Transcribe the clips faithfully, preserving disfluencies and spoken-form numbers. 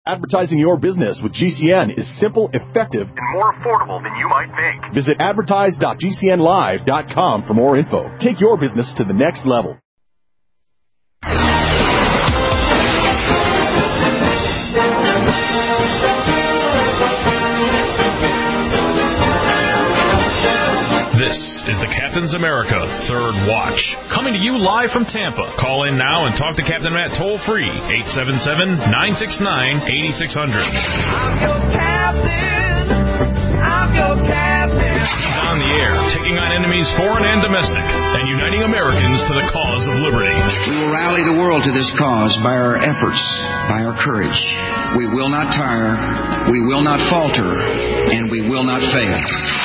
Advertising your business with G C N is simple, effective, and more affordable than you might think. Visit advertise dot g c n live dot com for more info. Take your business to the next level. This is the Captain's America Third Watch, coming to you live from Tampa. Call in now and talk to Captain Matt toll-free, eight seven seven, nine six nine, eight six zero zero. I'm your captain. I'm your captain. He's on the air, taking on enemies foreign and domestic, and uniting Americans to the cause of liberty. We will rally the world to this cause by our efforts, by our courage. We will not tire, we will not falter, and we will not fail.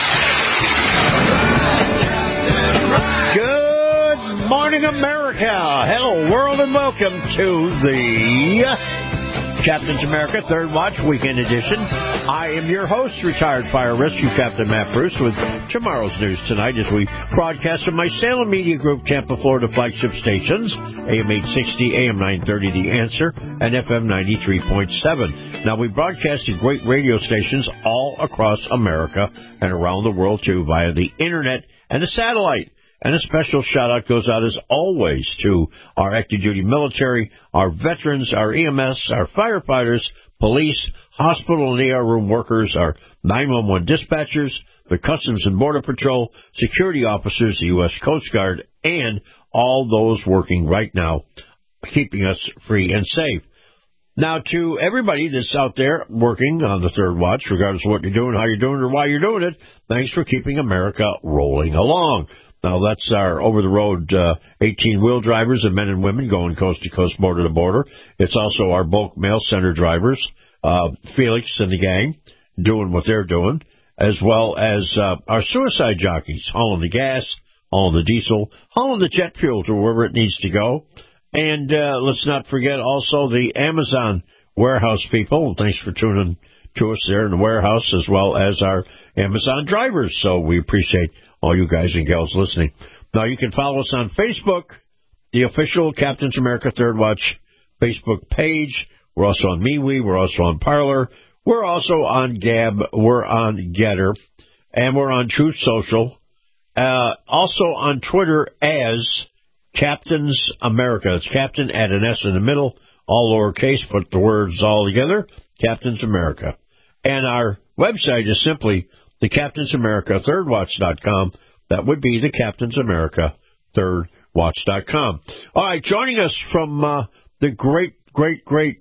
Good morning, America. Hello, world, and welcome to the Captain's America Third Watch Weekend Edition. I am your host, retired fire rescue Captain Matt Bruce, with tomorrow's news tonight as we broadcast from my Salem Media Group, Tampa, Florida flagship stations, A M eight sixty, A M nine thirty, The Answer, and F M ninety-three point seven. Now, we broadcast at great radio stations all across America and around the world, too, via the Internet and the satellite. And a special shout-out goes out, as always, to our active duty military, our veterans, our E M S, our firefighters, police, hospital and E R room workers, our nine one one dispatchers, the Customs and Border Patrol, security officers, the U S Coast Guard, and all those working right now, keeping us free and safe. Now, to everybody that's out there working on the Third Watch, regardless of what you're doing, how you're doing, or why you're doing it, thanks for keeping America rolling along. Now, that's our over-the-road uh, eighteen-wheel drivers and men and women going coast-to-coast, border-to-border. It's also our bulk mail center drivers, uh, Felix and the gang, doing what they're doing, as well as uh, our suicide jockeys, hauling the gas, hauling the diesel, hauling the jet fuel to wherever it needs to go. And uh, let's not forget also the Amazon warehouse people. Thanks for tuning to us there in the warehouse, as well as our Amazon drivers. So we appreciate all you guys and gals listening. Now, you can follow us on Facebook, the official Captain's America Third Watch Facebook page. We're also on MeWe. We're also on Parler. We're also on Gab. We're on Getter. And we're on Truth Social. Uh, also on Twitter as Captain's America. It's Captain at an S in the middle, all lowercase, but the words all together, Captain's America. And our website is simply the Captain's America Third Watch dot com. That would be the Captain's America Third Watch dot com. All right, joining us from uh, the great, great, great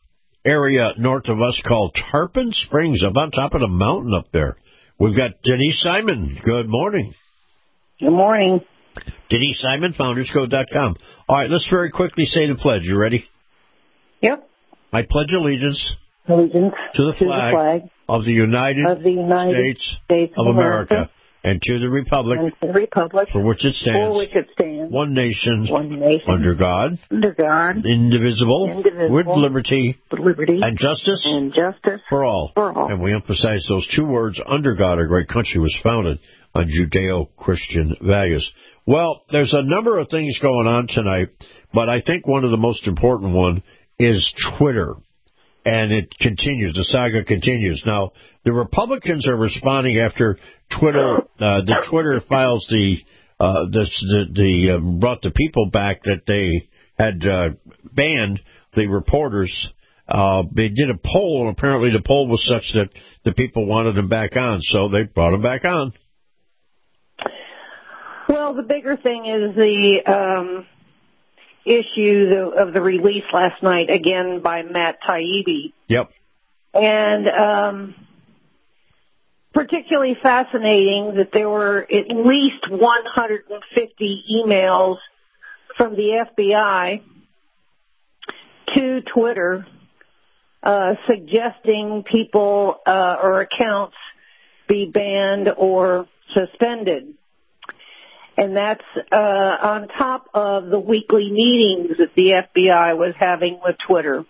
area north of us called Tarpon Springs, up on top of the mountain up there, we've got Denise Simon. Good morning. Good morning. Denise Simon, founders code dot com. All right, let's very quickly say the pledge. You ready? Yep. I pledge allegiance, allegiance to the flag, to the flag of the United, of the United States, States of America, America, and to the republic, and to the republic for which it stands, for which it stands, one nation, one nation, under God, under God, indivisible, indivisible, with liberty, with liberty and justice, and justice for all. For all. And we emphasize those two words, under God. Our great country was founded on Judeo-Christian values. Well, there's a number of things going on tonight, but I think one of the most important one is Twitter. And it continues. The saga continues. Now, the Republicans are responding after Twitter, uh, the Twitter files the, uh, this, the, the, uh, brought the people back that they had, uh, banned the reporters. Uh, they did a poll, and apparently the poll was such that the people wanted them back on, so they brought them back on. Well, the bigger thing is the, um, issue of the release last night, again, by Matt Taibbi. Yep. And um, particularly fascinating that there were at least one hundred fifty emails from the F B I to Twitter uh, suggesting people uh, or accounts be banned or suspended. And that's uh, on top of the weekly meetings that the F B I was having with Twitter.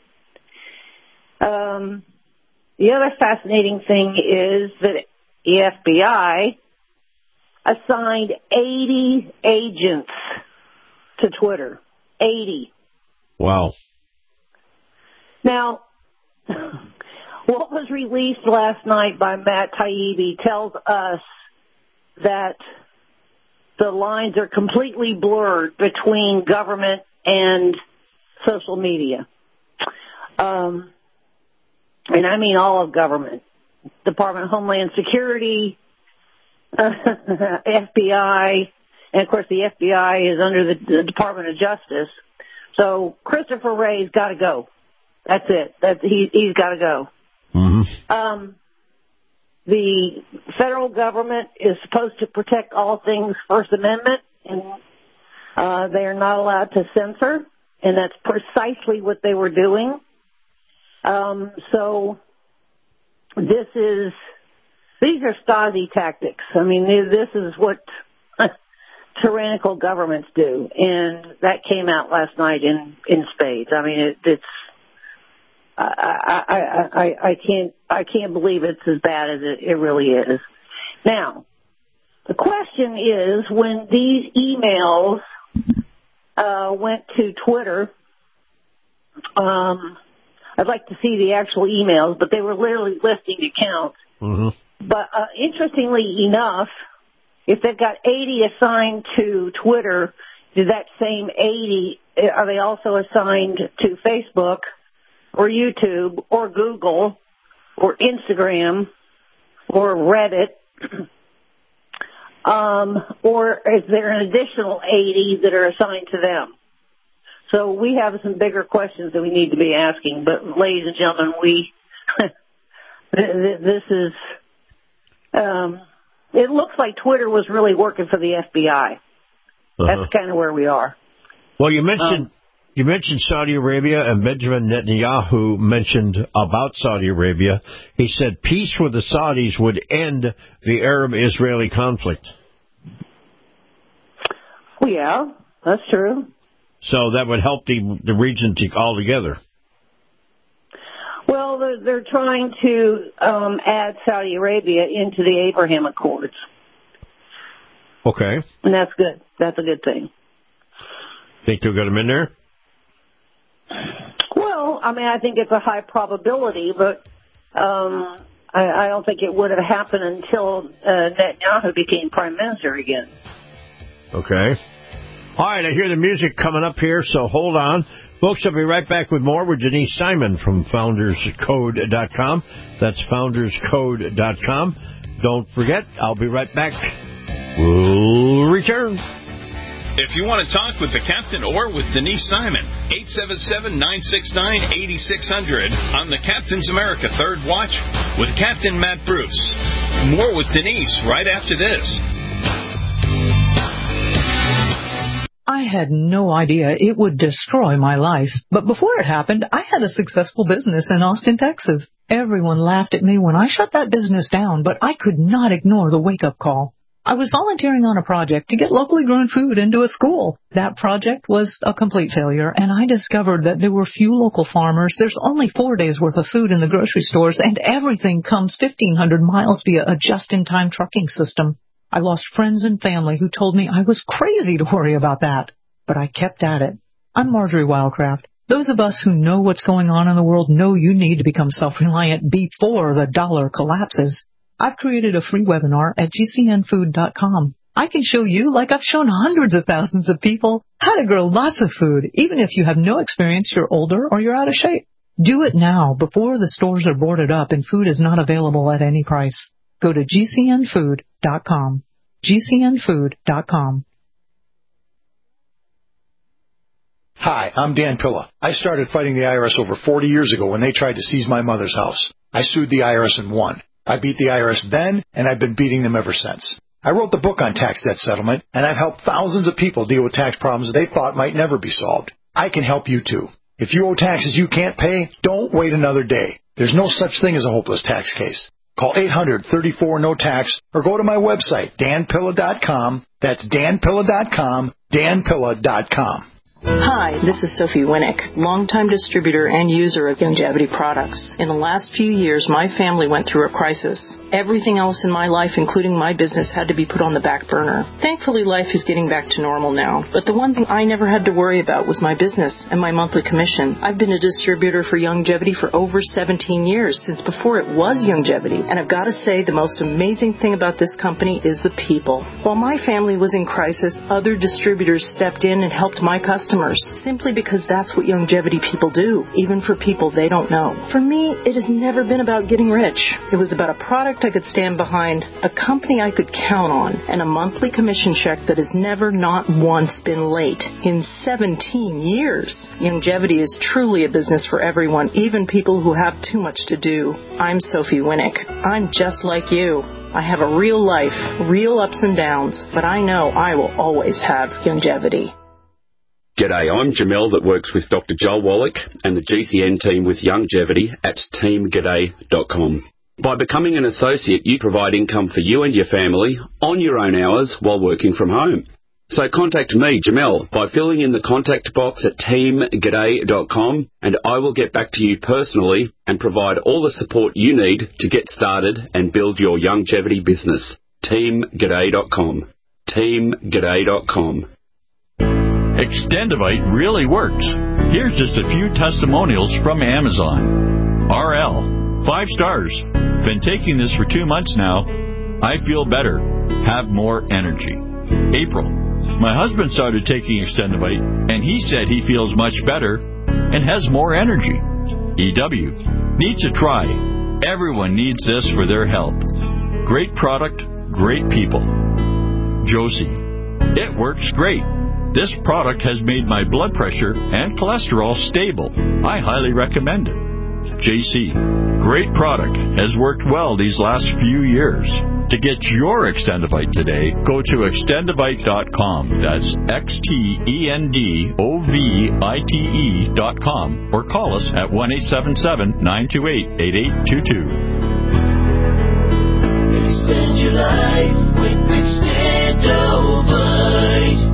Um, the other fascinating thing is that the F B I assigned eighty agents to Twitter. eighty. Wow. Now, what was released last night by Matt Taibbi tells us that the lines are completely blurred between government and social media. Um, and I mean all of government. Department of Homeland Security, uh, F B I, and of course the F B I is under the, the Department of Justice. So Christopher Wray's got to go. That's it. That he, he's got to go. Mm-hmm. Um, the federal government is supposed to protect all things First Amendment, and uh, they are not allowed to censor, and that's precisely what they were doing. Um, so this is, these are Stasi tactics. I mean, this is what tyrannical governments do, and that came out last night in, in spades. I mean, it, it's, I, I, I, I can't, I can't believe it's as bad as it, it really is. Now, the question is, when these emails uh, went to Twitter, um, I'd like to see the actual emails, but they were literally listing accounts. Mm-hmm. But uh, interestingly enough, if they've got eighty assigned to Twitter, do that same eighty, are they also assigned to Facebook or YouTube or Google or Instagram or Reddit? um, or is there an additional eighty that are assigned to them? So we have some bigger questions that we need to be asking. But, ladies and gentlemen, we this is um, it looks like Twitter was really working for the F B I. Uh-huh. That's kind of where we are. Well, you mentioned um, you mentioned Saudi Arabia, and Benjamin Netanyahu mentioned about Saudi Arabia. He said peace with the Saudis would end the Arab-Israeli conflict. Well, yeah, that's true. So that would help the the region altogether. Well, they're, they're trying to um, add Saudi Arabia into the Abraham Accords. Okay. And that's good. That's a good thing. Think they'll get them in there? Well, I mean, I think it's a high probability, but um, I, I don't think it would have happened until uh, Netanyahu became prime minister again. Okay. All right, I hear the music coming up here, so hold on. Folks, I'll be right back with more with Denise Simon from Founders Code dot com. That's Founders Code dot com. Don't forget, I'll be right back. We'll return. If you want to talk with the captain or with Denise Simon, eight seven seven, nine six nine, eight six zero zero on the Captain's America Third Watch with Captain Matt Bruce. More with Denise right after this. I had no idea it would destroy my life. But before it happened, I had a successful business in Austin, Texas. Everyone laughed at me when I shut that business down, but I could not ignore the wake-up call. I was volunteering on a project to get locally grown food into a school. That project was a complete failure, and I discovered that there were few local farmers. There's only four days' worth of food in the grocery stores, and everything comes fifteen hundred miles via a just-in-time trucking system. I lost friends and family who told me I was crazy to worry about that, but I kept at it. I'm Marjorie Wildcraft. Those of us who know what's going on in the world know you need to become self-reliant before the dollar collapses. I've created a free webinar at G C N food dot com. I can show you, like I've shown hundreds of thousands of people, how to grow lots of food, even if you have no experience, you're older, or you're out of shape. Do it now before the stores are boarded up and food is not available at any price. Go to G C N food dot com. G C N food dot com. Hi, I'm Dan Pilla. I started fighting the I R S over forty years ago when they tried to seize my mother's house. I sued the I R S and won. I beat the I R S then, and I've been beating them ever since. I wrote the book on tax debt settlement, and I've helped thousands of people deal with tax problems they thought might never be solved. I can help you, too. If you owe taxes you can't pay, don't wait another day. There's no such thing as a hopeless tax case. Call eight hundred, thirty-four, no tax, or go to my website, Dan Pilla dot com. That's Dan Pilla dot com, Dan Pilla dot com. Hi, this is Sophie Winnick, longtime distributor and user of Youngevity products. In the last few years, my family went through a crisis. Everything else in my life, including my business, had to be put on the back burner. Thankfully, life is getting back to normal now. But the one thing I never had to worry about was my business and my monthly commission. I've been a distributor for Youngevity for over seventeen years, since before it was Youngevity. And I've got to say, the most amazing thing about this company is the people. While my family was in crisis, other distributors stepped in and helped my customers, simply because that's what Youngevity people do, even for people they don't know. For me, it has never been about getting rich. It was about a product I could stand behind, a company I could count on, and a monthly commission check that has never not once been late in seventeen years. Youngevity is truly a business for everyone, even people who have too much to do. I'm Sophie Winnick. I'm just like you. I have a real life, real ups and downs, but I know I will always have Youngevity. G'day, I'm Jamel that works with Doctor Joel Wallach and the G C N team with Youngevity at team g'day dot com. By becoming an associate, you provide income for you and your family on your own hours while working from home. So contact me, Jamel, by filling in the contact box at team g'day dot com, and I will get back to you personally and provide all the support you need to get started and build your Youngevity business. team g'day dot com. team g'day dot com. Extendivite really works. Here's just a few testimonials from Amazon. R L, five stars. Been taking this for two months now. I feel better. Have more energy. April, my husband started taking Extendivite, and he said he feels much better and has more energy. E W, needs to try. Everyone needs this for their health. Great product, great people. Josie, it works great. This product has made my blood pressure and cholesterol stable. I highly recommend it. J C, great product. Has worked well these last few years. To get your Extendivite today, go to extendivite dot com. That's X T E N D O V I T E dot com. Or call us at one eight seven seven, nine two eight, eight eight two two. Extend your life with Extendivite.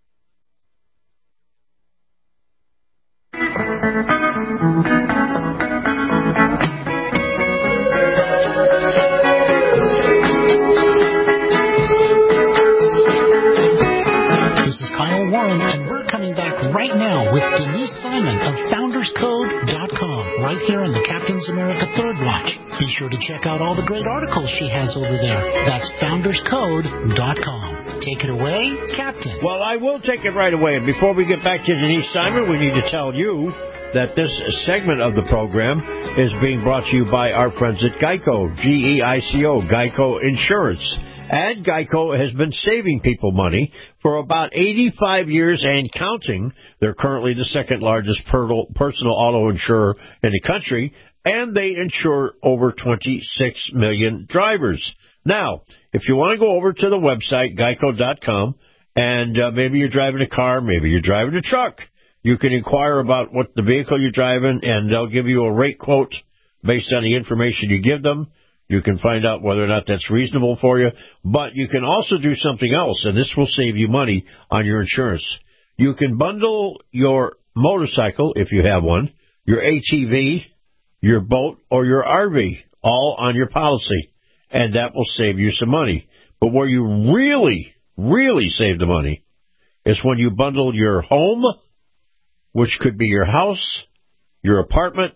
Warren, and we're coming back right now with Denise Simon of founders code dot com, right here on the Captain's America Third Watch. Be sure to check out all the great articles she has over there. That's founders code dot com. Take it away, Captain. Well, I will take it right away. And before we get back to Denise Simon, we need to tell you that this segment of the program is being brought to you by our friends at Geico, G E I C O, Geico Insurance. And Geico has been saving people money for about eighty-five years and counting. They're currently the second largest personal auto insurer in the country, and they insure over twenty-six million drivers. Now, if you want to go over to the website, geico dot com, and uh, maybe you're driving a car, maybe you're driving a truck, you can inquire about what the vehicle you're driving, and they'll give you a rate quote based on the information you give them. You can find out whether or not that's reasonable for you. But you can also do something else, and this will save you money on your insurance. You can bundle your motorcycle, if you have one, your A T V, your boat, or your R V, all on your policy, and that will save you some money. But where you really, really save the money is when you bundle your home, which could be your house, your apartment,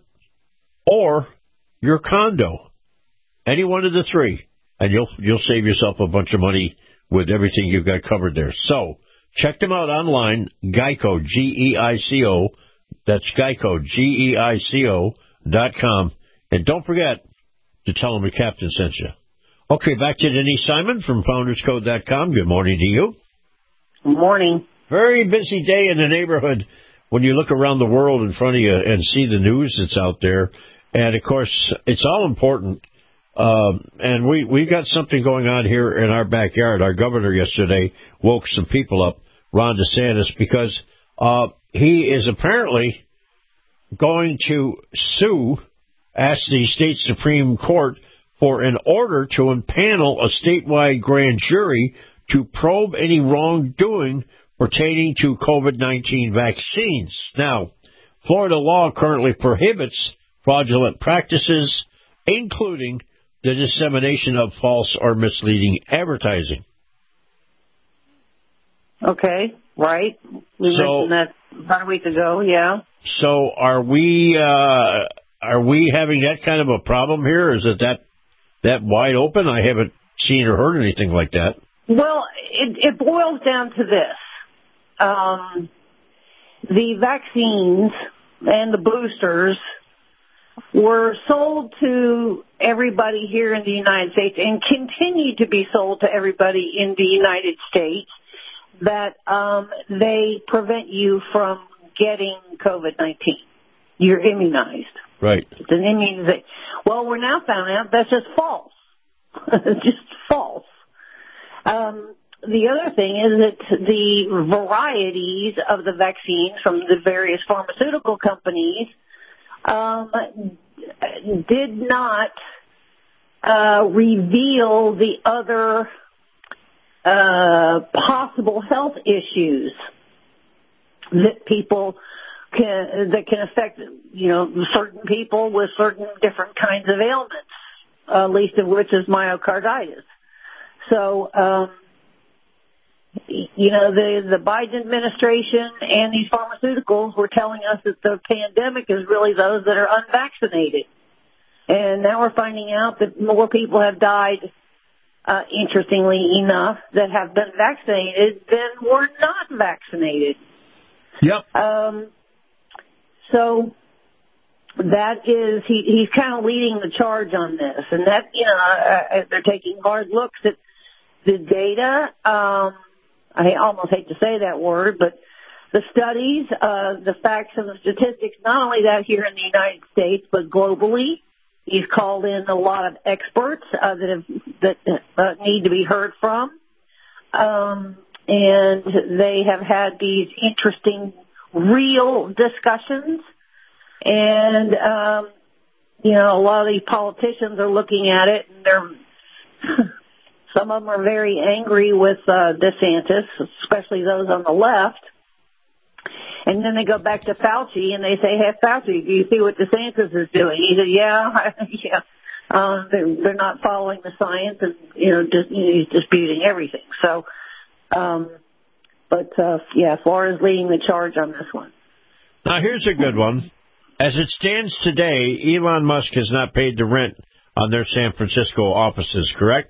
or your condo. Any one of the three, and you'll you'll save yourself a bunch of money with everything you've got covered there. So check them out online, Geico, G E I C O. That's Geico, G E I C O dot com. And don't forget to tell them the Captain sent you. Okay, back to Denise Simon from founders code dot com. Good morning to you. Good morning. Very busy day in the neighborhood when you look around the world in front of you and see the news that's out there. And, of course, it's all important. Um, and we, we got something going on here in our backyard. Our governor yesterday woke some people up, Ron DeSantis, because uh, he is apparently going to sue, ask the state Supreme Court for an order to impanel a statewide grand jury to probe any wrongdoing pertaining to COVID nineteen vaccines. Now, Florida law currently prohibits fraudulent practices, including the dissemination of false or misleading advertising. Okay, right. We so, mentioned that about a week ago, yeah. So are we uh, are we having that kind of a problem here? Is it that, that wide open? I haven't seen or heard anything like that. Well, it, it boils down to this. Um, the vaccines and the boosters were sold to everybody here in the United States and continue to be sold to everybody in the United States that um, they prevent you from getting COVID nineteen. You're immunized. Right. It's an immunization. Well, we're now found out that's just false. Just false. Um, the other thing is that the varieties of the vaccines from the various pharmaceutical companies um, did not uh, reveal the other uh, possible health issues that people can, that can affect, you know, certain people with certain different kinds of ailments, uh, least of which is myocarditis. So, um, you know, the, the Biden administration and these pharmaceuticals were telling us that the pandemic is really those that are unvaccinated. And now we're finding out that more people have died, uh, interestingly enough, that have been vaccinated than were not vaccinated. Yep. Um, so that is, he, he's kind of leading the charge on this. And that, you know, uh, they're taking hard looks at the data. Um, I almost hate to say that word, but the studies, uh, the facts and the statistics, not only that here in the United States, but globally. He's called in a lot of experts uh, that have, that uh, need to be heard from. Um, and they have had these interesting, real discussions. And, um, you know, a lot of these politicians are looking at it, and they're, some of them are very angry with uh, DeSantis, especially those on the left. And then they go back to Fauci and they say, hey, Fauci, do you see what DeSantis is doing? He said, yeah, yeah. Uh, they're, they're not following the science and, you know, just, you know, he's disputing everything. So, um, but, uh, yeah, Florida's leading the charge on this one. Now, here's a good one. As it stands today, Elon Musk has not paid the rent on their San Francisco offices, correct?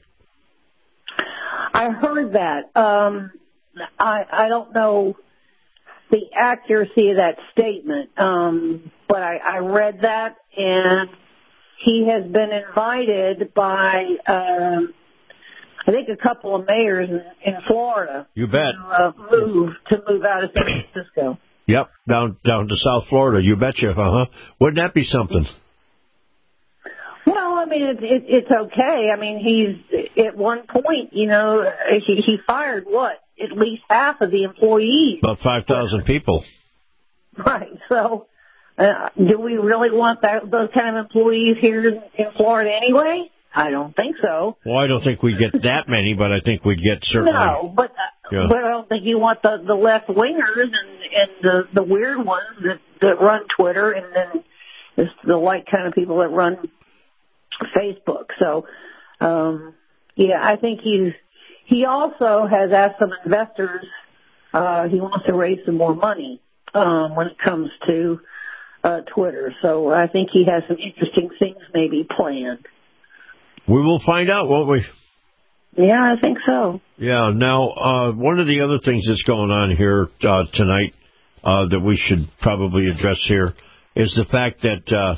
I heard that. Um, I, I don't know the accuracy of that statement, um, but I, I read that, and he has been invited by, um, I think, a couple of mayors in, in Florida. You bet. To uh, move to move out of San Francisco. Yep, down down to South Florida. You betcha. Uh huh. Wouldn't that be something? Well, I mean, it, it, it's okay. I mean, he's at one point, you know, he, he fired what? At least half of the employees. About five thousand people. Right. So, uh, do we really want that, those kind of employees here in, in Florida anyway? I don't think so. Well, I don't think we'd get that many, but I think we'd get certainly. No, but uh, yeah. but I don't think you want the, the left wingers and, and the, the weird ones that, that run Twitter, and then it's the like kind of people that run Facebook. So, um, yeah, I think he's. He also has asked some investors, uh, he wants to raise some more money, um, when it comes to, uh, Twitter. So I think he has some interesting things maybe planned. We will find out, won't we? Yeah, I think so. Yeah. Now, uh, one of the other things that's going on here, uh, tonight, uh, that we should probably address here is the fact that, uh,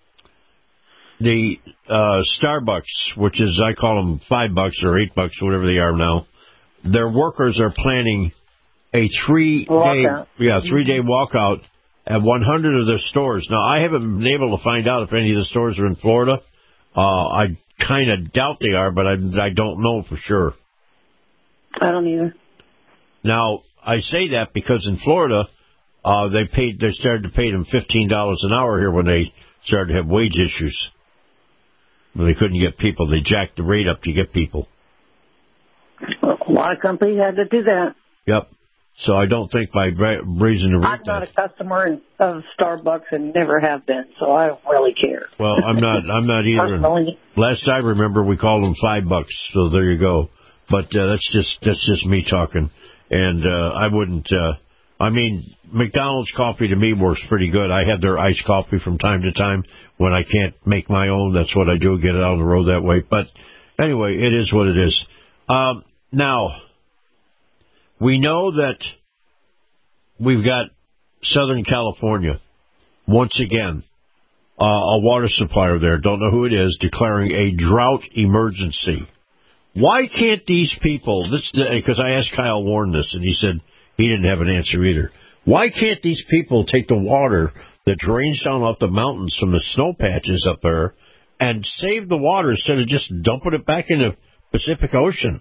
the uh, Starbucks, which is, I call them five bucks or eight bucks, whatever they are now, their workers are planning a three-day, walkout. yeah, three-day walkout at one hundred of their stores. Now, I haven't been able to find out if any of the stores are in Florida. Uh, I kind of doubt they are, but I, I don't know for sure. I don't either. Now, I say that because in Florida, uh, they paid, they started to pay them fifteen dollars an hour here when they started to have wage issues. When they couldn't get people, they jacked the rate up to get people. Well, a lot of companies had to do that. Yep. So I don't think by reason to read I'm not that. a customer of Starbucks and never have been, so I don't really care. Well, I'm not. I'm not either. Personally. Last I remember, we called them five bucks. So there you go. But uh, that's just that's just me talking, and uh, I wouldn't. Uh, I mean, McDonald's coffee to me works pretty good. I have their iced coffee from time to time when I can't make my own. That's what I do. Get it out on the road that way. But anyway, it is what it is. Um, now. We know that we've got Southern California, once again, uh, a water supplier there, don't know who it is, declaring a drought emergency. Why can't these people, this because I asked Kyle Warren this, and he said he didn't have an answer either. Why can't these people take the water that drains down off the mountains from the snow patches up there and save the water instead of just dumping it back in the Pacific Ocean?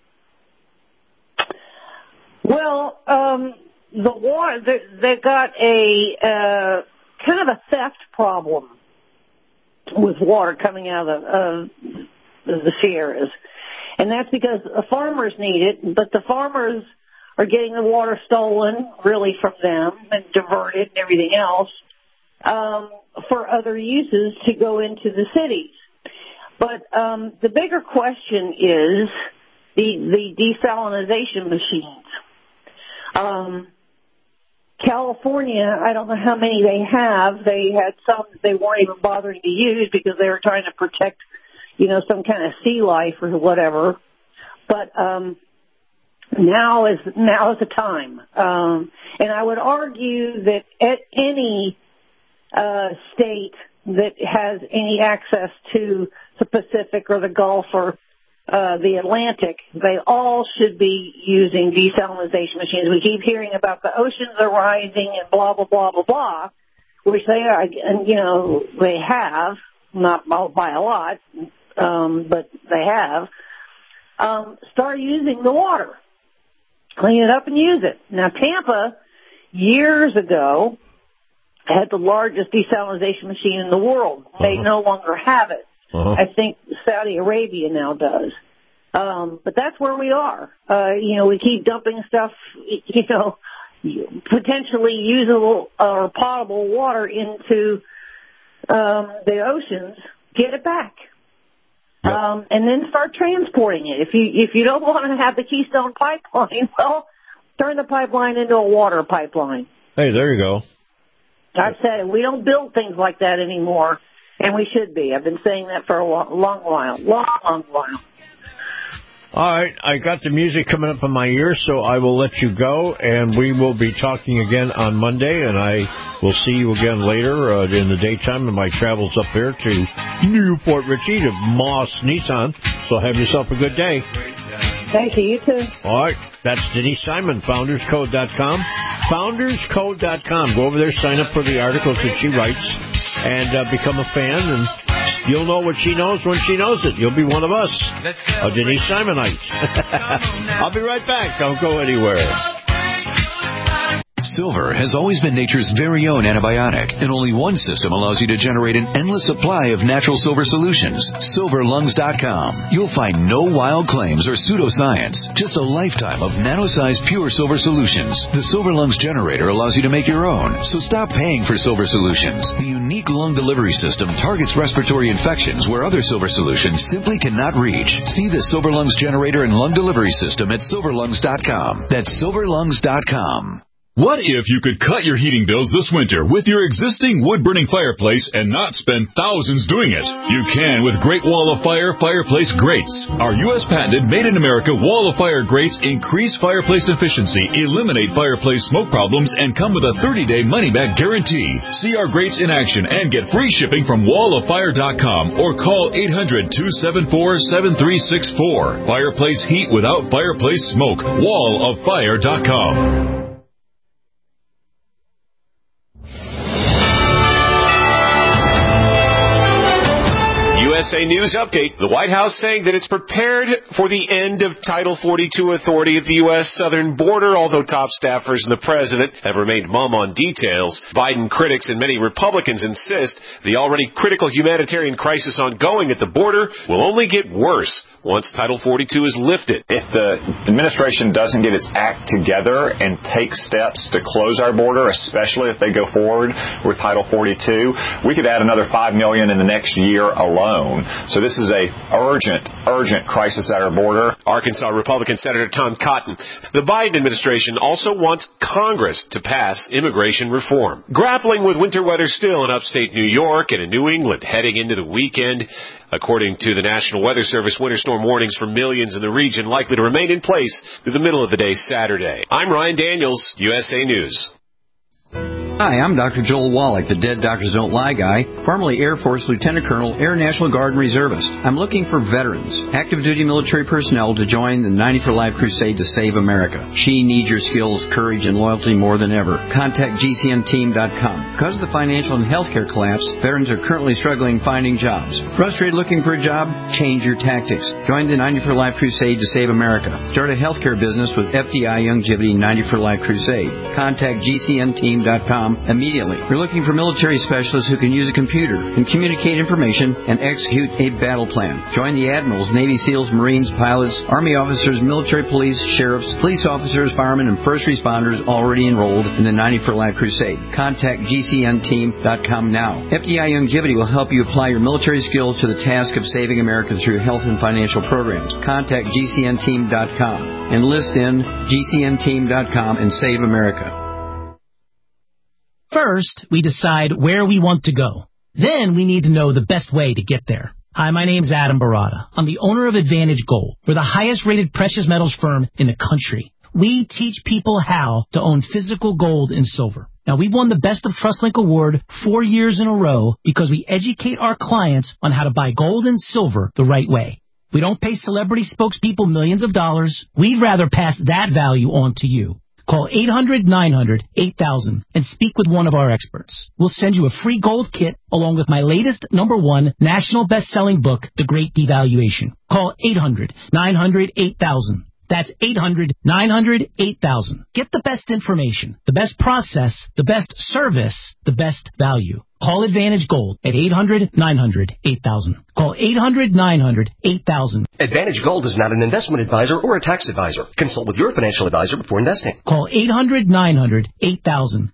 Well, um, the water, they, they got a uh, kind of a theft problem with water coming out of, of the Sierras. And that's because the farmers need it, but the farmers are getting the water stolen, really, from them and diverted and everything else um, for other uses to go into the cities. But um, the bigger question is the, the desalinization machines. Um, California, I don't know how many they have. They had some that they weren't even bothering to use because they were trying to protect, you know, some kind of sea life or whatever. But um, now is now is the time. Um, and I would argue that at any uh, state that has any access to the Pacific or the Gulf or Uh, the Atlantic, they all should be using desalinization machines. We keep hearing about the oceans are rising and blah, blah, blah, blah, blah, which they are, and, you know, they have, not by a lot, um, but they have. Um, start using the water. Clean it up and use it. Now, Tampa, years ago, had the largest desalinization machine in the world. They uh-huh. no longer have it. Uh-huh. I think Saudi Arabia now does. Um, but that's where we are. Uh, you know, we keep dumping stuff, you know, potentially usable or potable water into um, the oceans, get it back. Yep. Um, and then start transporting it. If you if you don't want to have the Keystone Pipeline, well, turn the pipeline into a water pipeline. Hey, there you go. I've said it. We don't build things like that anymore. And we should be. I've been saying that for a long, long while. Long, long while. All right. I got the music coming up in my ears, so I will let you go. And we will be talking again on Monday. And I will see you again later uh, in the daytime in my travels up here to Newport Richey to Moss Nissan. So have yourself a good day. Thank you. You too. All right. That's Denise Simon, founders code dot com. founders code dot com. Go over there, sign up for the articles that she writes, and uh, become a fan, and you'll know what she knows when she knows it. You'll be one of us, a Denise Simonite. I'll be right back. Don't go anywhere. Silver has always been nature's very own antibiotic, and only one system allows you to generate an endless supply of natural silver solutions. silver lungs dot com. You'll find no wild claims or pseudoscience, just a lifetime of nano-sized pure silver solutions. The Silver Lungs generator allows you to make your own, so stop paying for silver solutions. The unique lung delivery system targets respiratory infections where other silver solutions simply cannot reach. See the Silver Lungs generator and lung delivery system at silver lungs dot com. That's silver lungs dot com. What if you could cut your heating bills this winter with your existing wood-burning fireplace and not spend thousands doing it? You can with Great Wall of Fire fireplace grates. Our U S patented made-in-America Wall of Fire grates increase fireplace efficiency, eliminate fireplace smoke problems, and come with a thirty-day money-back guarantee. See our grates in action and get free shipping from wall of fire dot com or call eight hundred, two seven four, seven three six four. Fireplace heat without fireplace smoke. wall of fire dot com. U S S A News Update. The White House saying that it's prepared for the end of Title forty-two authority at the U S southern border, although top staffers and the president have remained mum on details. Biden critics and many Republicans insist the already critical humanitarian crisis ongoing at the border will only get worse once Title forty-two is lifted. If the administration doesn't get its act together and take steps to close our border, especially if they go forward with Title forty-two, we could add another five million in the next year alone. So this is a urgent, urgent crisis at our border. Arkansas Republican Senator Tom Cotton. The Biden administration also wants Congress to pass immigration reform. Grappling with winter weather still in upstate New York and in New England heading into the weekend. According to the National Weather Service, winter storm warnings for millions in the region likely to remain in place through the middle of the day Saturday. I'm Ryan Daniels, U S A News. Hi, I'm Doctor Joel Wallach, the Dead Doctors Don't Lie guy, formerly Air Force Lieutenant Colonel, Air National Guard and Reservist. I'm looking for veterans, active duty military personnel to join the ninety for Life crusade to save America. She needs your skills, courage, and loyalty more than ever. Contact G C N team dot com. Because of the financial and healthcare collapse, veterans are currently struggling finding jobs. Frustrated looking for a job? Change your tactics. Join the ninety for Life crusade to save America. Start a healthcare business with F D I Youngevity ninety for Life crusade. Contact G C N team dot com immediately. We're looking for military specialists who can use a computer and communicate information and execute a battle plan. Join the admirals, Navy SEALs, Marines, pilots, Army officers, military police, sheriffs, police officers, firemen, and first responders already enrolled in the ninety for Life crusade. Contact G C N team dot com now. F D I Youngevity will help you apply your military skills to the task of saving America through health and financial programs. Contact G C N team dot com. Enlist in G C N team dot com and save America. First, we decide where we want to go. Then we need to know the best way to get there. Hi, my name's Adam Barada. I'm the owner of Advantage Gold. We're the highest rated precious metals firm in the country. We teach people how to own physical gold and silver. Now, we've won the Best of TrustLink Award four years in a row because we educate our clients on how to buy gold and silver the right way. We don't pay celebrity spokespeople millions of dollars. We'd rather pass that value on to you. Call eight hundred nine hundred eight thousand and speak with one of our experts. We'll send you a free gold kit along with my latest number one national best-selling book, The Great Devaluation. Call eight hundred nine hundred eight thousand. That's eight hundred nine hundred eight thousand. Get the best information, the best process, the best service, the best value. Call Advantage Gold at eight hundred nine hundred eight thousand. Call eight hundred nine hundred eight thousand. Advantage Gold is not an investment advisor or a tax advisor. Consult with your financial advisor before investing. Call eight hundred nine hundred eight thousand.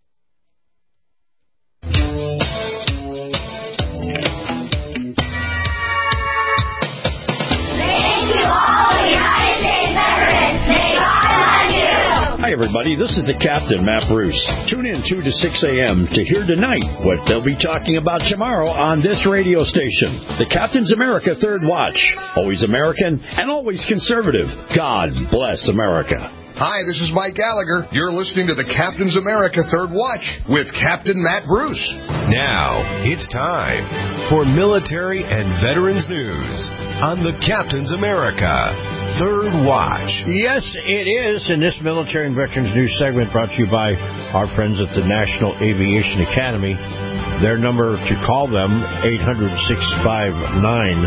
Hi, everybody. This is the Captain, Matt Bruce. Tune in two to six a.m. to hear tonight what they'll be talking about tomorrow on this radio station. The Captain's America Third Watch. Always American and always conservative. God bless America. Hi, this is Mike Gallagher. You're listening to the Captain's America Third Watch with Captain Matt Bruce. Now, it's time for military and veterans news on the Captain's America Third Watch. Yes, it is. And this military and veterans news segment brought to you by our friends at the National Aviation Academy. Their number to call them, eight hundred six five nine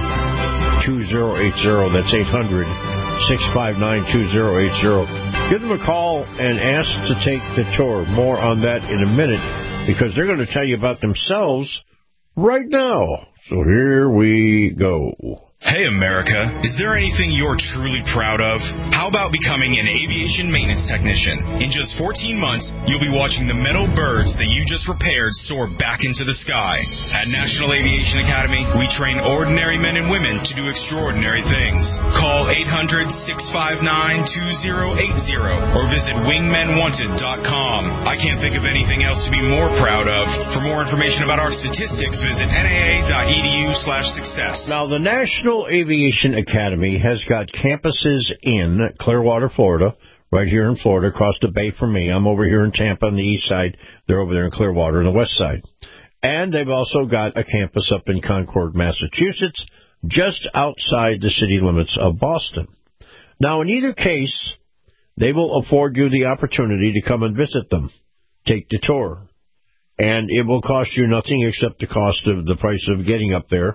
two zero eight zero. That's eight hundred six five nine two zero eight zero. Give them a call and ask to take the tour. More on that in a minute, because they're going to tell you about themselves right now. So here we go. Hey, America, is there anything you're truly proud of? How about becoming an aviation maintenance technician? In just fourteen months, you'll be watching the metal birds that you just repaired soar back into the sky. At National Aviation Academy, we train ordinary men and women to do extraordinary things. Call eight hundred six five nine two zero eight zero or visit wingmen wanted dot com. I can't think of anything else to be more proud of. For more information about our statistics, visit N A A dot E D U slash success. Now, the National Aviation Academy has got campuses in Clearwater, Florida, right here in Florida, across the bay from me. I'm over here in Tampa on the east side. They're over there in Clearwater on the west side. And they've also got a campus up in Concord, Massachusetts, just outside the city limits of Boston. Now, in either case, they will afford you the opportunity to come and visit them, take the tour. And it will cost you nothing except the cost of the price of getting up there.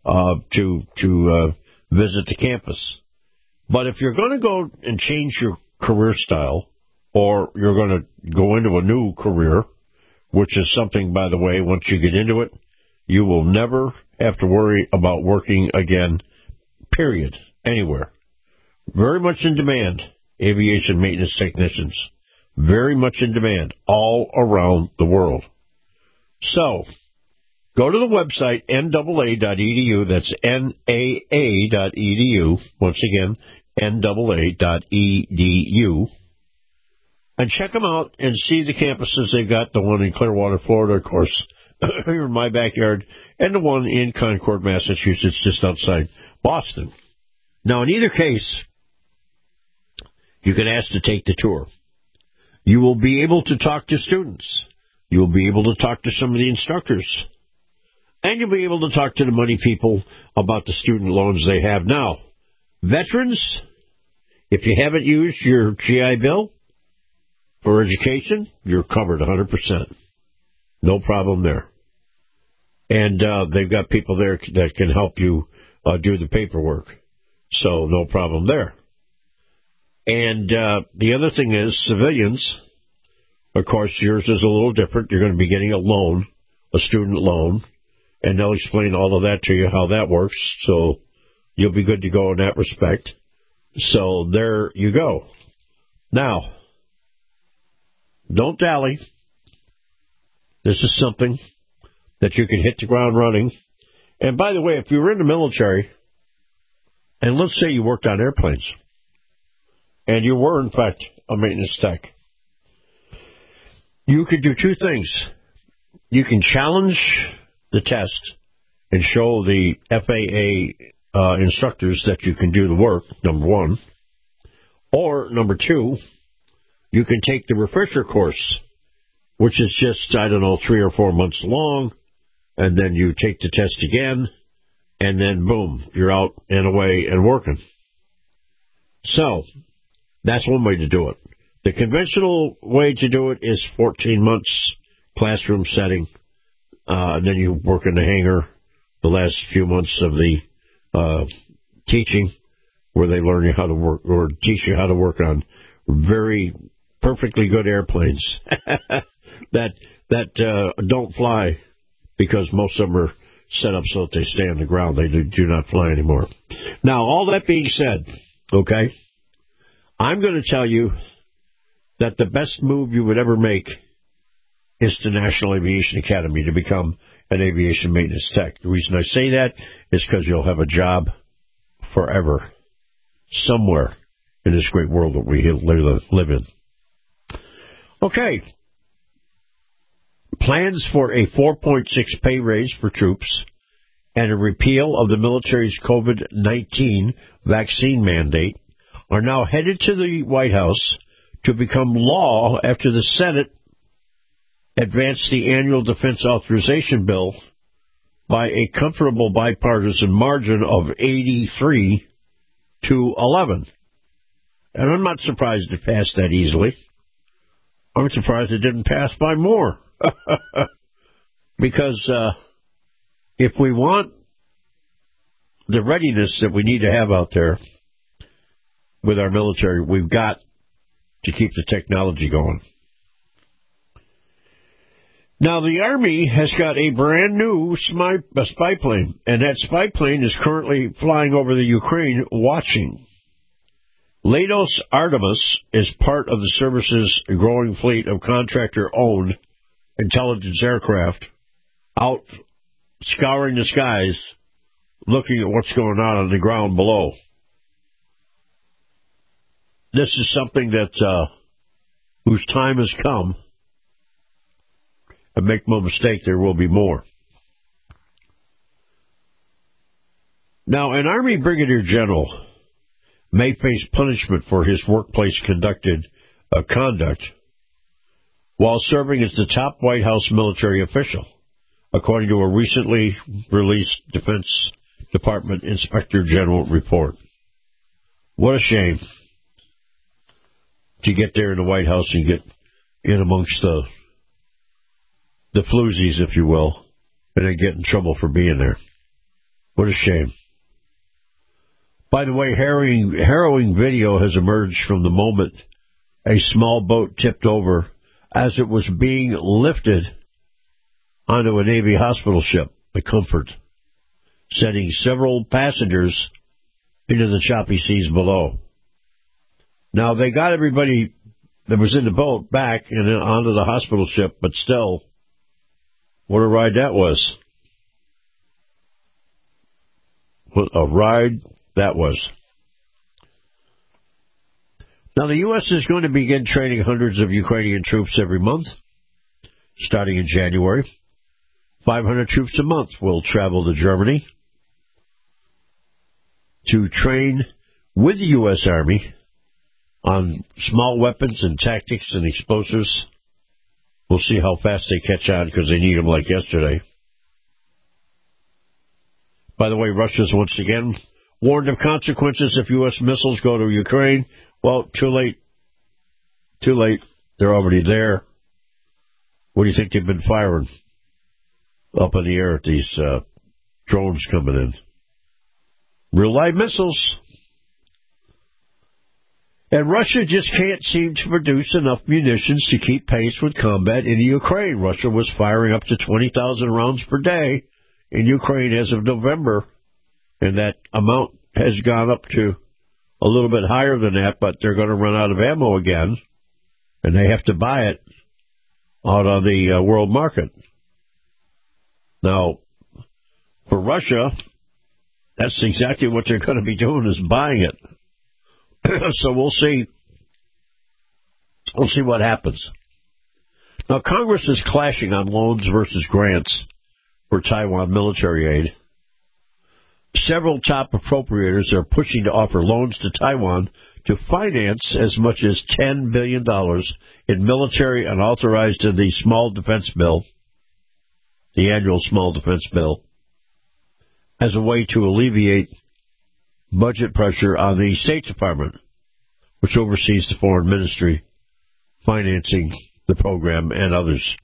uh, to to uh, visit the campus. But if you're going to go and change your career style, or you're going to go into a new career, which is something, by the way, once you get into it, you will never have to worry about working again, period, anywhere. Very much in demand, aviation maintenance technicians. Very much in demand all around the world. So, go to the website N double A dot E D U. That's N A A dot E D U. Once again, N double A dot E D U. And check them out and see the campuses they've got. The one in Clearwater, Florida, of course, here in my backyard, and the one in Concord, Massachusetts, just outside Boston. Now, in either case, you can ask to take the tour. You will be able to talk to students. You will be able to talk to some of the instructors. And you'll be able to talk to the money people about the student loans they have now. Veterans, if you haven't used your G I Bill for education, you're covered one hundred percent. No problem there. And uh, they've got people there that can help you uh, do the paperwork. So no problem there. And uh, the other thing is civilians. Of course, yours is a little different. You're going to be getting a loan, a student loan, and they'll explain all of that to you, how that works. So you'll be good to go in that respect. So there you go. Now, don't dally. This is something that you can hit the ground running. And by the way, if you were in the military, and let's say you worked on airplanes, and you were, in fact, a maintenance tech, you could do two things. You can challenge the test and show the F A A uh, instructors that you can do the work, number one. Or, number two, you can take the refresher course, which is just, I don't know, three or four months long, and then you take the test again, and then, boom, you're out and away and working. So, that's one way to do it. The conventional way to do it is fourteen months classroom setting, uh, and then you work in the hangar the last few months of the uh, teaching, where they learn you how to work or teach you how to work on very perfectly good airplanes that that uh, don't fly, because most of them are set up so that they stay on the ground. They do, do not fly anymore. Now, all that being said, okay, I'm going to tell you that the best move you would ever make is to National Aviation Academy to become an aviation maintenance tech. The reason I say that is because you'll have a job forever somewhere in this great world that we live in. Okay. Plans for a four point six pay raise for troops and a repeal of the military's COVID nineteen vaccine mandate are now headed to the White House to become law after the Senate advanced the annual defense authorization bill by a comfortable bipartisan margin of eighty-three to eleven. And I'm not surprised it passed that easily. I'm surprised it didn't pass by more. Because uh, if we want the readiness that we need to have out there with our military, we've got to keep the technology going. Now, the Army has got a brand new spy, a spy plane, and that spy plane is currently flying over the Ukraine watching. Leidos Artemis is part of the service's growing fleet of contractor-owned intelligence aircraft out scouring the skies, looking at what's going on on the ground below. This is something that uh, whose time has come. And make no mistake, there will be more. Now, an Army Brigadier General may face punishment for his workplace conducted uh, conduct while serving as the top White House military official, according to a recently released Defense Department Inspector General report. What a shame to get there in the White House and get in amongst the the floozies, if you will, and then get in trouble for being there. What a shame. By the way, harrowing, harrowing video has emerged from the moment a small boat tipped over as it was being lifted onto a Navy hospital ship, the Comfort, sending several passengers into the choppy seas below. Now, they got everybody that was in the boat back and then onto the hospital ship, but still, what a ride that was. What a ride that was. Now, the U S is going to begin training hundreds of Ukrainian troops every month, starting in January. five hundred troops a month will travel to Germany to train with the U S Army on small weapons and tactics and explosives. We'll see how fast they catch on because they need them like yesterday. By the way, Russia's once again warned of consequences if U S missiles go to Ukraine. Well, too late. Too late. They're already there. What do you think they've been firing up in the air at these uh, drones coming in? Real live missiles. And Russia just can't seem to produce enough munitions to keep pace with combat in Ukraine. Russia was firing up to twenty thousand rounds per day in Ukraine as of November, and that amount has gone up to a little bit higher than that, but they're going to run out of ammo again, and they have to buy it out on the uh, world market. Now, for Russia, that's exactly what they're going to be doing, is buying it. So we'll see. We'll see what happens. Now, Congress is clashing on loans versus grants for Taiwan military aid. Several top appropriators are pushing to offer loans to Taiwan to finance as much as ten billion dollars in military unauthorized in the small defense bill, the annual small defense bill, as a way to alleviate budget pressure on the State Department, which oversees the Foreign Ministry, financing the program and others.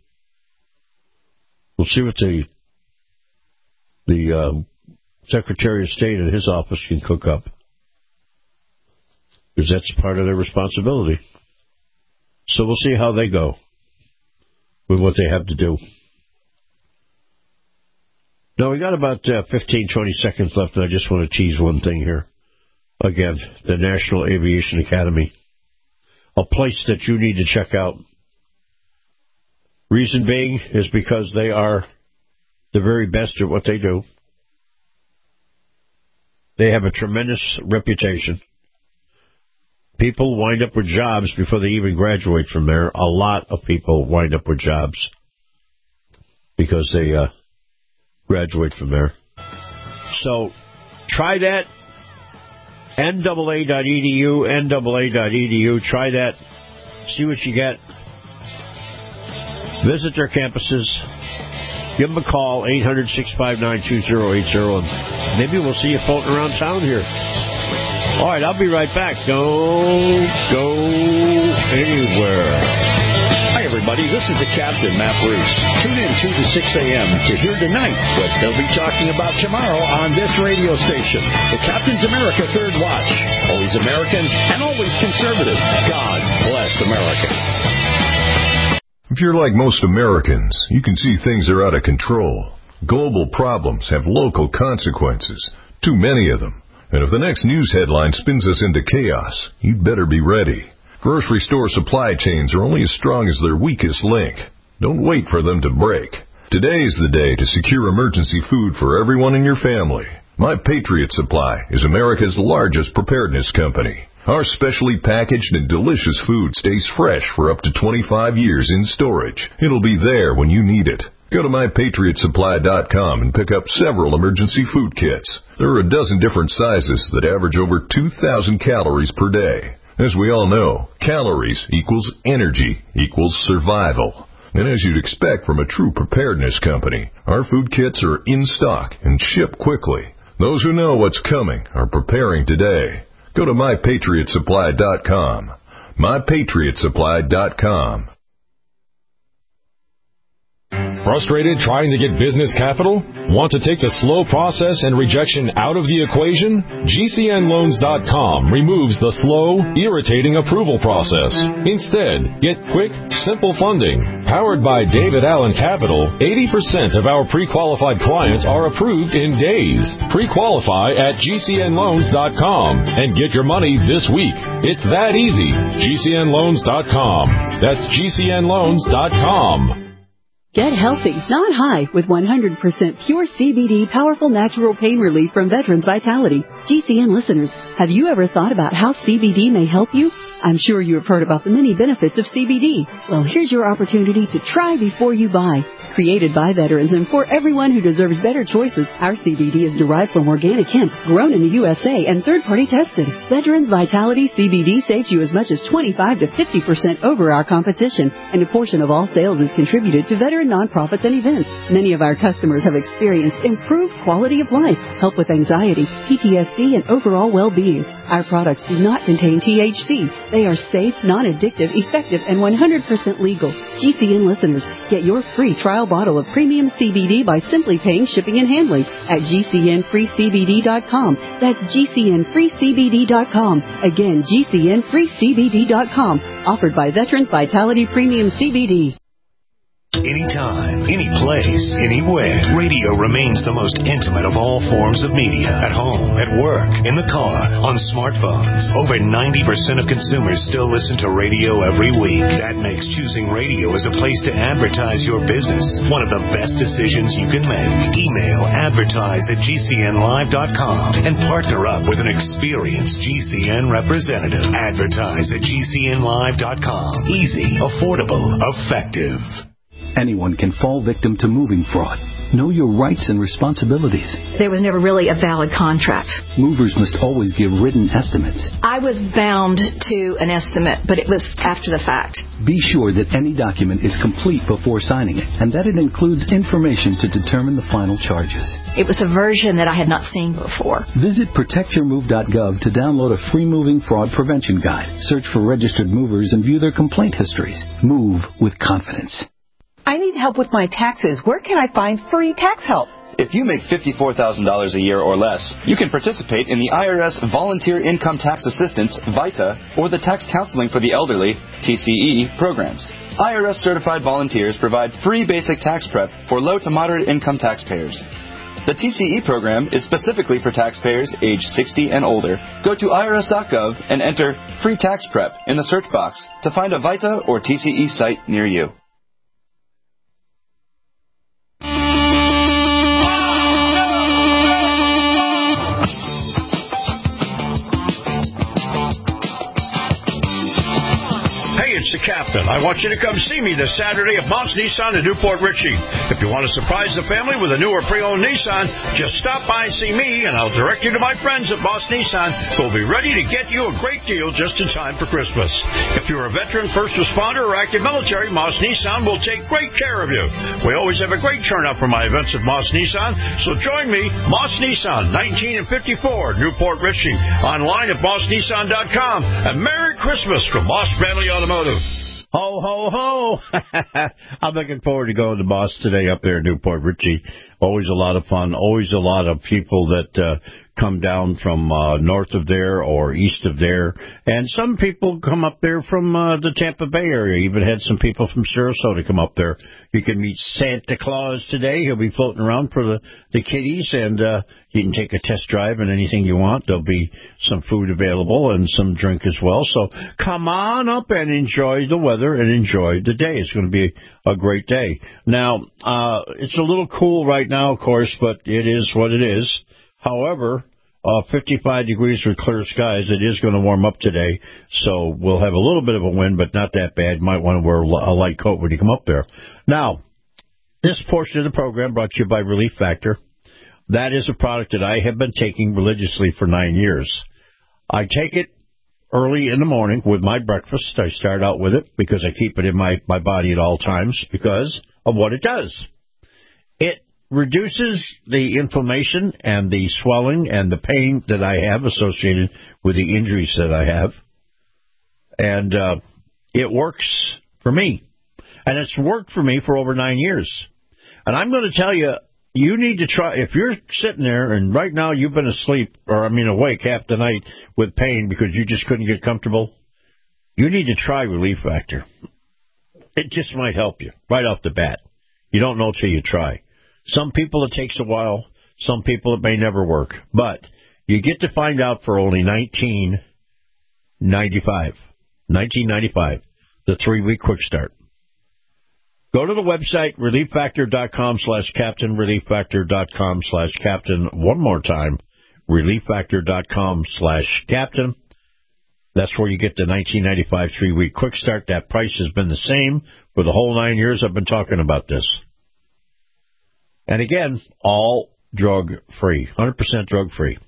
We'll see what the the um, Secretary of State and his office can cook up, because that's part of their responsibility. So we'll see how they go with what they have to do. Now, we got about uh, fifteen, twenty seconds left, and I just want to tease one thing here. Again, the National Aviation Academy, a place that you need to check out. Reason being is because they are the very best at what they do. They have a tremendous reputation. People wind up with jobs before they even graduate from there. A lot of people wind up with jobs because they uh, graduate from there. So try that. N double A dot E D U, N double A dot E D U. Try that. See what you get. Visit their campuses. Give them a call, eight hundred, six five nine, two zero eight zero, and maybe we'll see you floating around town here. All right, I'll be right back. Don't go anywhere. Hi, everybody. This is the Captain, Matt Bruce. Tune in two to six a.m. to hear tonight what they'll be talking about tomorrow on this radio station. The Captain's America Third Watch. Always American and always conservative. God bless America. If you're like most Americans, you can see things are out of control. Global problems have local consequences, too many of them. And if the next news headline spins us into chaos, you'd better be ready. Grocery store supply chains are only as strong as their weakest link. Don't wait for them to break. Today is the day to secure emergency food for everyone in your family. My Patriot Supply is America's largest preparedness company. Our specially packaged and delicious food stays fresh for up to twenty-five years in storage. It'll be there when you need it. Go to my patriot supply dot com and pick up several emergency food kits. There are a dozen different sizes that average over two thousand calories per day. As we all know, calories equals energy equals survival. And as you'd expect from a true preparedness company, our food kits are in stock and ship quickly. Those who know what's coming are preparing today. Go to my patriot supply dot com. my patriot supply dot com. Frustrated trying to get business capital? Want to take the slow process and rejection out of the equation? G C N loans dot com removes the slow, irritating approval process. Instead, get quick, simple funding. Powered by David Allen Capital, eighty percent of our pre-qualified clients are approved in days. Pre-qualify at G C N loans dot com and get your money this week. It's that easy. G C N loans dot com. That's G C N loans dot com. Get healthy, not high, with one hundred percent pure C B D powerful natural pain relief from Veterans Vitality. G C N listeners, have you ever thought about how C B D may help you? I'm sure you have heard about the many benefits of C B D. Well, here's your opportunity to try before you buy. Created by veterans and for everyone who deserves better choices, our C B D is derived from organic hemp, grown in the U S A and third-party tested. Veterans Vitality C B D saves you as much as twenty-five to fifty percent over our competition, and a portion of all sales is contributed to veteran nonprofits and events. Many of our customers have experienced improved quality of life, help with anxiety, P T S D, and overall well-being. Our products do not contain T H C. They are safe, non-addictive, effective, and one hundred percent legal. G C N listeners, get your free trial bottle of premium C B D by simply paying shipping and handling at G C N free C B D dot com. That's G C N free C B D dot com. Again, G C N free C B D dot com. Offered by Veterans Vitality Premium C B D. Anytime, any place, anywhere. Radio remains the most intimate of all forms of media. At home, at work, in the car, on smartphones. Over ninety percent of consumers still listen to radio every week. That makes choosing radio as a place to advertise your business one of the best decisions you can make. Email advertise at G C N live dot com and partner up with an experienced G C N representative. Advertise at G C N live dot com. Easy, affordable, effective. Anyone can fall victim to moving fraud. Know your rights and responsibilities. There was never really a valid contract. Movers must always give written estimates. I was bound to an estimate, but it was after the fact. Be sure that any document is complete before signing it, and that it includes information to determine the final charges. It was a version that I had not seen before. Visit protect your move dot gov to download a free moving fraud prevention guide. Search for registered movers and view their complaint histories. Move with confidence. I need help with my taxes. Where can I find free tax help? If you make fifty-four thousand dollars a year or less, you can participate in the I R S Volunteer Income Tax Assistance, VITA, or the Tax Counseling for the Elderly, T C E, programs. I R S-certified volunteers provide free basic tax prep for low to moderate income taxpayers. The T C E program is specifically for taxpayers age sixty and older. Go to I R S dot gov and enter Free Tax Prep in the search box to find a VITA or T C E site near you. It's the Captain. I want you to come see me this Saturday at Moss Nissan in Newport Richey. If you want to surprise the family with a new or pre-owned Nissan, just stop by and see me, and I'll direct you to my friends at Moss Nissan who will be ready to get you a great deal just in time for Christmas. If you're a veteran, first responder, or active military, Moss Nissan will take great care of you. We always have a great turnout for my events at Moss Nissan, so join me, Moss Nissan, nineteen and fifty-four, Newport Richey, online at moss nissan dot com. And Merry Christmas from Moss Family Automotive. Ho, ho, ho. I'm looking forward to going to Moss today up there in Newport Richey. Always a lot of fun. Always a lot of people that uh, come down from uh, north of there or east of there. And some people come up there from uh, the Tampa Bay area. Even had some people from Sarasota come up there. You can meet Santa Claus today. He'll be floating around for the, the kiddies, and uh, you can take a test drive and anything you want. There'll be some food available and some drink as well. So come on up and enjoy the weather and enjoy the day. It's going to be a great day. Now, uh, it's a little cool right now, of course, but it is what it is. However, uh, fifty-five degrees with clear skies. It is going to warm up today, so we'll have a little bit of a wind, but not that bad. You might want to wear a light coat when you come up there. Now, this portion of the program brought to you by Relief Factor. That is a product that I have been taking religiously for nine years. I take it early in the morning with my breakfast. I start out with it because I keep it in my, my body at all times because of what it does. It reduces the inflammation and the swelling and the pain that I have associated with the injuries that I have. And uh, it works for me. And it's worked for me for over nine years. And I'm going to tell you, you need to try, if you're sitting there and right now you've been asleep, or I mean awake half the night with pain because you just couldn't get comfortable, you need to try Relief Factor. It just might help you right off the bat. You don't know till you try. Some people it takes a while. Some people it may never work. But you get to find out for only nineteen ninety-five. nineteen ninety-five. The three-week quick start. Go to the website, relieffactor.com slash captain, relieffactor.com slash captain. One more time, relieffactor.com slash captain. That's where you get the nineteen ninety-five three-week quick start. That price has been the same for the whole nine years I've been talking about this. And again, all drug-free, one hundred percent drug-free.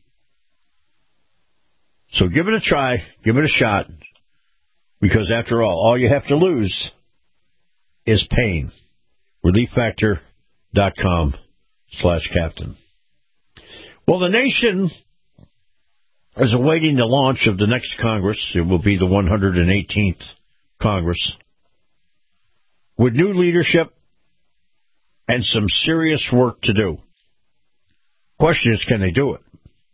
So give it a try, give it a shot, because after all, all you have to lose is pain. relieffactor.com slash captain. Well, the nation is awaiting the launch of the next Congress. It will be the one hundred eighteenth Congress, with new leadership and some serious work to do. Question is, can they do it?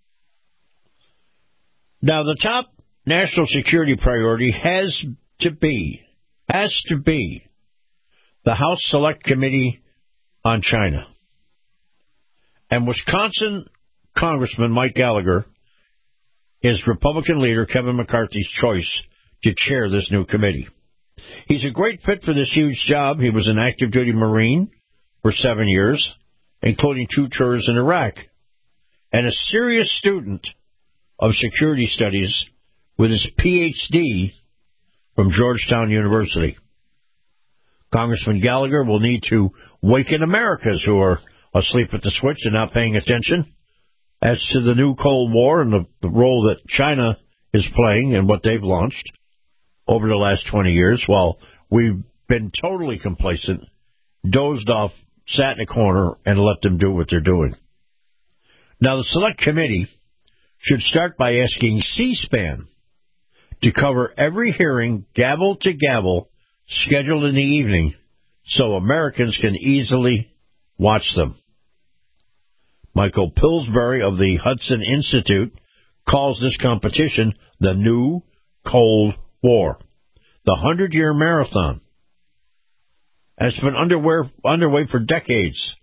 Now, the top national security priority has to be, has to be, the House Select Committee on China. And Wisconsin Congressman Mike Gallagher is Republican leader Kevin McCarthy's choice to chair this new committee. He's a great fit for this huge job. He was an active duty Marine for seven years, including two tours in Iraq, and a serious student of security studies with his P H D from Georgetown University. Congressman Gallagher will need to waken Americans who are asleep at the switch and not paying attention as to the new Cold War and the, the role that China is playing and what they've launched over the last twenty years, while we've been totally complacent, dozed off, sat in a corner, and let them do what they're doing. Now, the Select Committee should start by asking C-SPAN to cover every hearing, gavel to gavel, scheduled in the evening, so Americans can easily watch them. Michael Pillsbury of the Hudson Institute calls this competition the new Cold War, the hundred-year marathon. And it's been underway, underway for decades.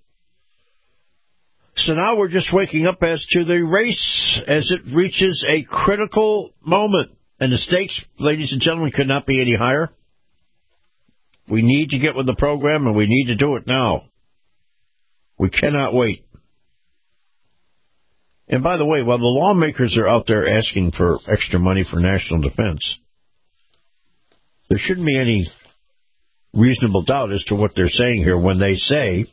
So now we're just waking up as to the race as it reaches a critical moment. And the stakes, ladies and gentlemen, could not be any higher. We need to get with the program, and we need to do it now. We cannot wait. And by the way, while the lawmakers are out there asking for extra money for national defense, there shouldn't be any reasonable doubt as to what they're saying here when they say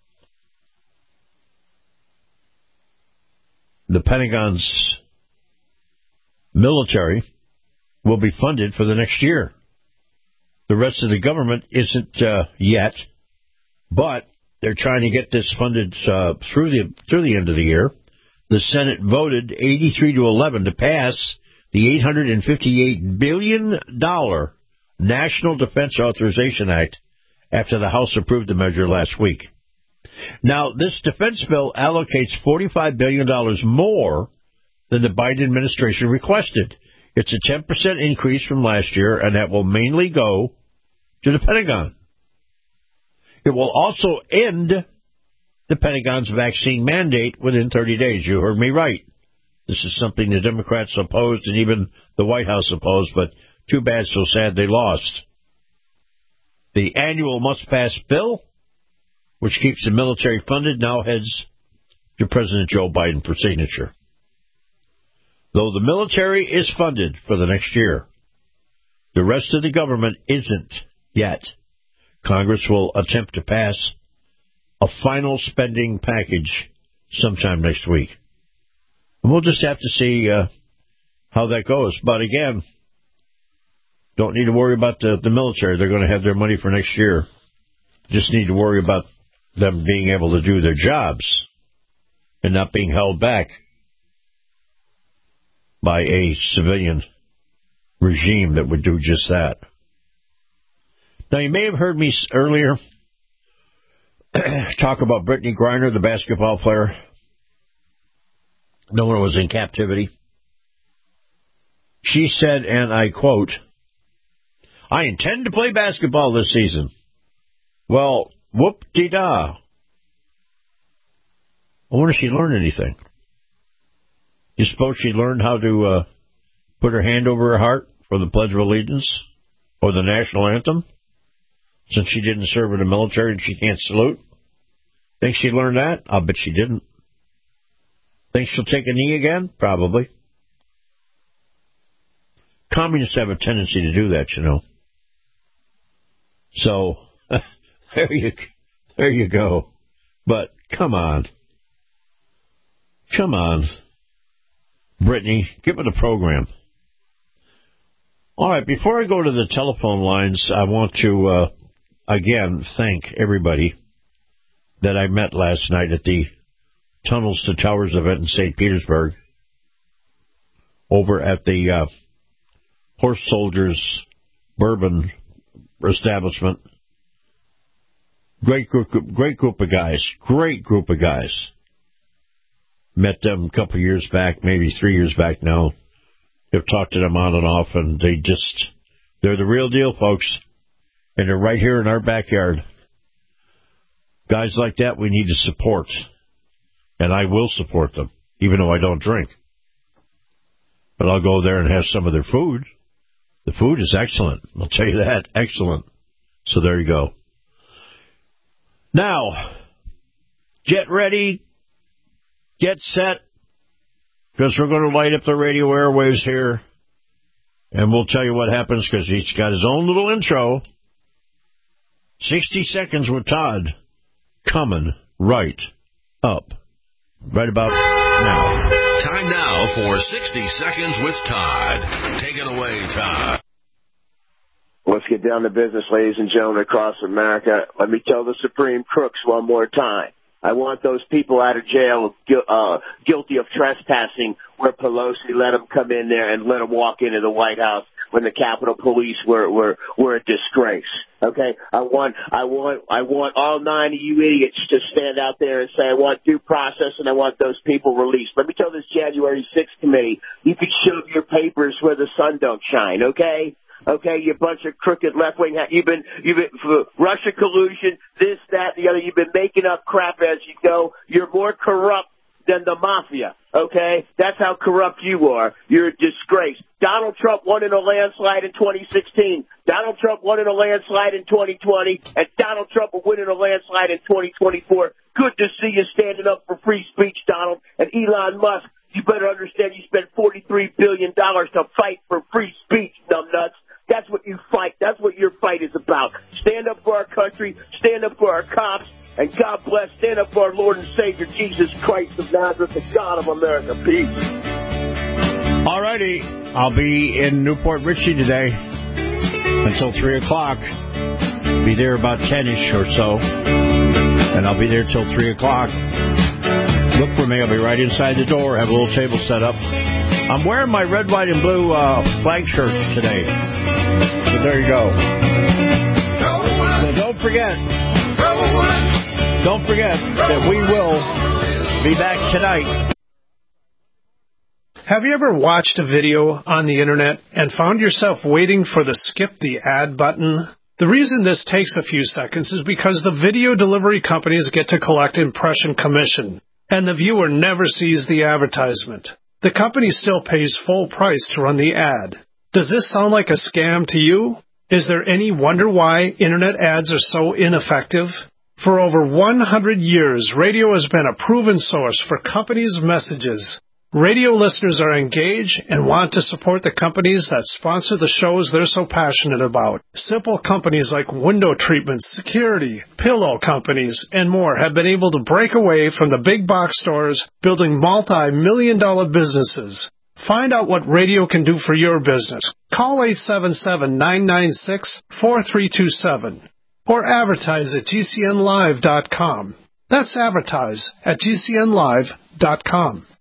the Pentagon's military will be funded for the next year. The rest of the government isn't uh, yet, but they're trying to get this funded uh, through the through the end of the year. The Senate voted eighty-three to eleven to pass the eight hundred fifty-eight billion dollars National Defense Authorization Act after the House approved the measure last week. Now, this defense bill allocates forty-five billion dollars more than the Biden administration requested. It's a ten percent increase from last year, and that will mainly go to the Pentagon. It will also end the Pentagon's vaccine mandate within thirty days. You heard me right. This is something the Democrats opposed and even the White House opposed, but too bad, so sad they lost. The annual must-pass bill, which keeps the military funded, now heads to President Joe Biden for signature. Though the military is funded for the next year, the rest of the government isn't yet. Congress will attempt to pass a final spending package sometime next week. And we'll just have to see uh, how that goes. But again, don't need to worry about the, the military. They're going to have their money for next year. Just need to worry about them being able to do their jobs and not being held back by a civilian regime that would do just that. Now, you may have heard me earlier talk about Brittany Griner, the basketball player. No one was in captivity. She said, and I quote, "I intend to play basketball this season." Well, whoop-de-da. I wonder if she learned anything. You suppose she learned how to uh, put her hand over her heart for the Pledge of Allegiance or the national anthem, since she didn't serve in the military and she can't salute? Think she learned that? I'll bet she didn't. Think she'll take a knee again? Probably. Communists have a tendency to do that, you know. So, there you, there you go. But, come on. Come on. Brittany, get with the program. All right, before I go to the telephone lines, I want to, uh, again, thank everybody that I met last night at the Tunnels to Towers event in Saint Petersburg over at the uh, Horse Soldiers Bourbon establishment. Great group, great group of guys. Great group of guys. Met them a couple of years back, maybe three years back now. I've talked to them on and off, and they just, they're the real deal, folks. And they're right here in our backyard. Guys like that we need to support. And I will support them, even though I don't drink. But I'll go there and have some of their food. The food is excellent. I'll tell you that. Excellent. So there you go. Now, get ready. Get set. Because we're going to light up the radio airwaves here. And we'll tell you what happens, because he's got his own little intro. sixty seconds with Todd. Coming right up. Right about now. Time now for sixty seconds with Todd. Take it away, Todd. Let's get down to business, ladies and gentlemen, across America. Let me tell the Supreme crooks one more time. I want those people out of jail uh, guilty of trespassing where Pelosi let them come in there and let them walk into the White House when the Capitol Police were, were, were a disgrace. Okay? I want, I want, I want all nine of you idiots to stand out there and say, I want due process and I want those people released. Let me tell this January sixth committee, you can shove your papers where the sun don't shine, okay? Okay, you bunch of crooked left-wing, you've been, you've been, for Russia collusion, this, that, the other, you've been making up crap as you go. You're more corrupt than the mafia, okay? That's how corrupt you are. You're a disgrace. Donald Trump won in a landslide in twenty sixteen. Donald Trump won in a landslide in twenty twenty, and Donald Trump will win in a landslide in twenty twenty-four. Good to see you standing up for free speech, Donald. And Elon Musk, you better understand you spent forty-three billion dollars to fight for free speech, numbnuts. That's what you fight. That's what your fight is about. Stand up for our country. Stand up for our cops. And God bless. Stand up for our Lord and Savior, Jesus Christ of Nazareth, the God of America. Peace. All righty. I'll be in Newport Richey today until three o'clock. Be there about ten-ish or so. And I'll be there till three o'clock. Look for me. I'll be right inside the door. Have a little table set up. I'm wearing my red, white, and blue uh, flag shirt today. So there you go. So don't forget, don't forget that we will be back tonight. Have you ever watched a video on the internet and found yourself waiting for the skip the ad button? The reason this takes a few seconds is because the video delivery companies get to collect impression commission, and the viewer never sees the advertisement. The company still pays full price to run the ad. Does this sound like a scam to you? Is there any wonder why internet ads are so ineffective? For over one hundred years, radio has been a proven source for companies' messages. Radio listeners are engaged and want to support the companies that sponsor the shows they're so passionate about. Simple companies like window treatments, security, pillow companies, and more have been able to break away from the big box stores, building multi-million dollar businesses. Find out what radio can do for your business. Call eight seven seven, nine nine six, four three two seven or advertise at G C N live dot com. That's advertise at G C N live dot com.